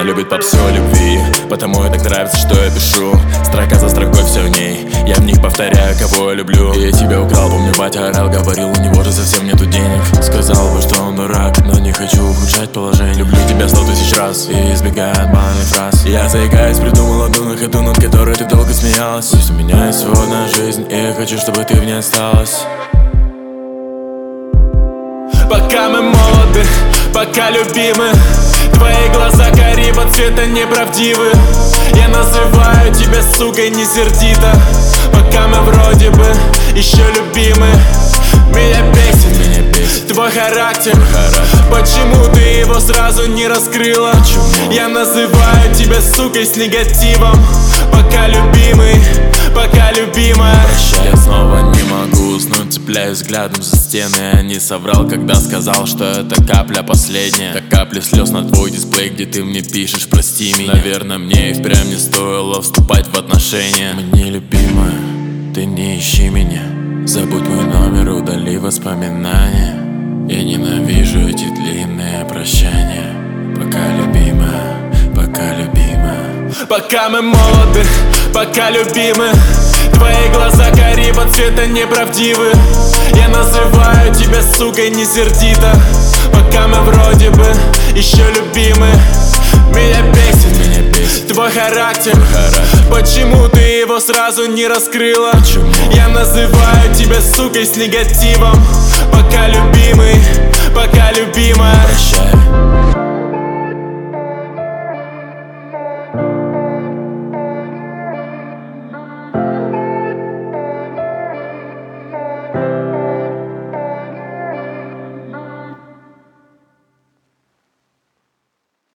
любит попсу о любви, потому и так нравится, что я пишу. Строка за строкой все в ней, я в них повторяю, кого я люблю. И я тебя украл, помню, батя орал, говорил, у него же совсем нету денег. Сказал бы, что он дурак, но не хочу ухудшать положение. Люблю тебя 100 000 раз и избегаю от банальных фраз. Я заикаюсь, придумал одну на ходу, над которой ты долго смеялась. Пусть у меня есть всего одна жизнь, и я хочу, чтобы ты в ней осталась. Пока мы молоды, пока любимы, твои глаза карибо цвета неправдивы. Я называю тебя сукой не сердито. Пока мы вроде бы еще любимы. Меня бесит твой характер. Почему ты его сразу не раскрыла? Я называю тебя сукой с негативом. Пока любимый, пока любимая. Я снова не могу уснуть, цепляюсь взглядом за стены. Я не соврал, когда сказал, что это капля последняя. Как капля слез на твой дисплей, где ты мне пишешь прости меня. Наверное, мне и впрямь не стоило вступать в отношения. Мне любимая, ты не ищи меня. Забудь мой номер, удали воспоминания. Я ненавижу эти длинные прощания. Пока любимая, пока любимая. Пока мы молоды, пока любимы, твои глаза карибо цвета неправдивы. Я называю тебя сукой не сердито. Пока мы вроде бы еще любимы. Меня бесит твой характер. Почему ты его сразу не раскрыла? Я называю тебя сукой с негативом. Пока любимый, пока любимая. Прощай.